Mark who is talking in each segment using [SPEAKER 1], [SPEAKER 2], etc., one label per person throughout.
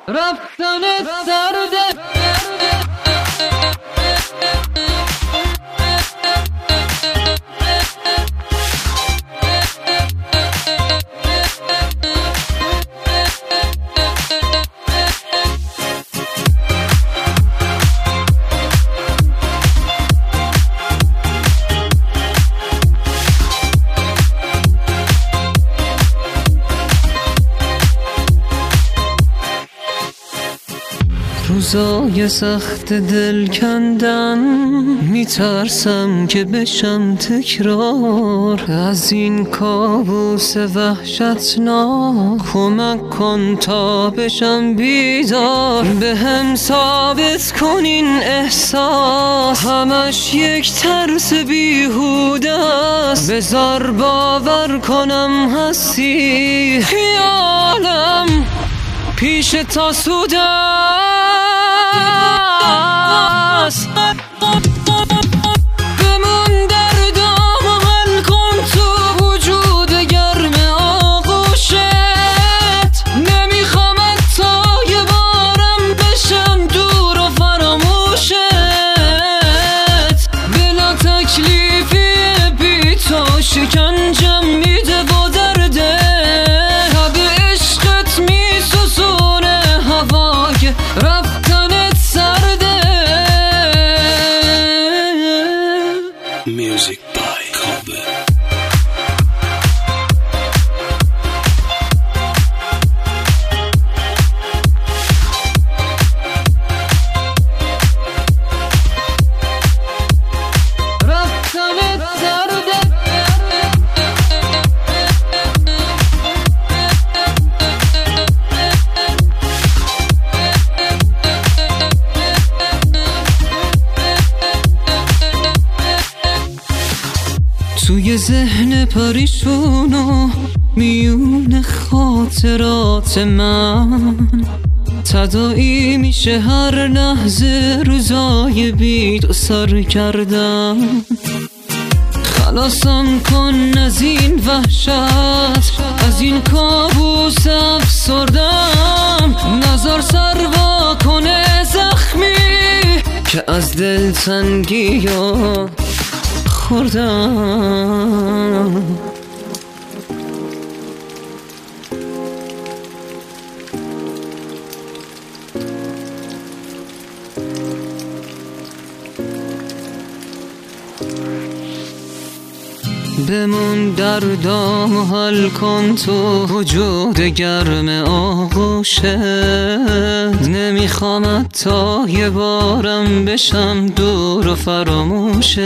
[SPEAKER 1] رفتن سرده روزای سخت دل کندن میترسم که بشم تکرار از این کابوس وحشتناک. کمک کن تا بشم بیدار، به هم ثابت کن این احساس همش یک ترس بیهوده است. بذار باور کنم هستی، خیالم پیش تا سود است. بمون در دام و حل کن تو وجود گرم آغوشت. نمیخوام تا یه بارم بشم دور و فراموشت. بلا تکلیفی بی تو شکنجم میده و درده. رفتنت سرده.
[SPEAKER 2] Music by Kobe.
[SPEAKER 1] رفتنت سرده. توی ذهن پریشون و میون خاطرات من تداعی میشه هر لحظه روزای بی تو سر کردن. خلاصم کن از این وحشت، از این کابوس افسردم. نظر سروا کنه زخمی که از دل تنگی خوردم. بمون در دام و حل کن تو وجود گرم آغوشت. نمیخوام تا یه بارم بشم دور و فراموشت.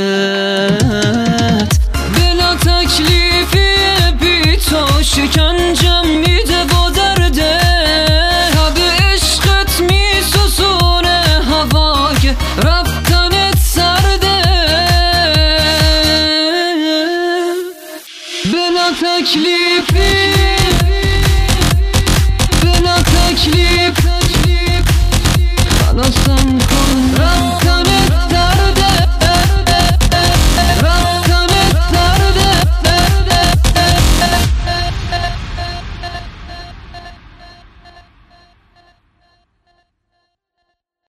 [SPEAKER 1] بلا تکلیفی بی تو شکنجم میده و درده. به عشقت میسوزونه هوای رفتنت سرده. بلا تکلیفی، بلا تکلیفی.